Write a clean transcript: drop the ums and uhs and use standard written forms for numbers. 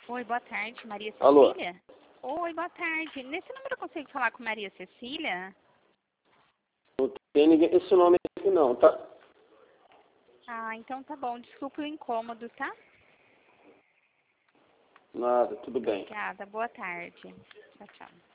Oi, boa tarde, Maria Alô? Cecília? Oi, boa tarde. Nesse número eu consigo falar com Maria Cecília? Não tem ninguém esse nome aqui não, tá? Ah, então tá bom. Desculpe o incômodo, tá? Nada, tudo bem. Obrigada. Boa tarde. Tchau, tchau.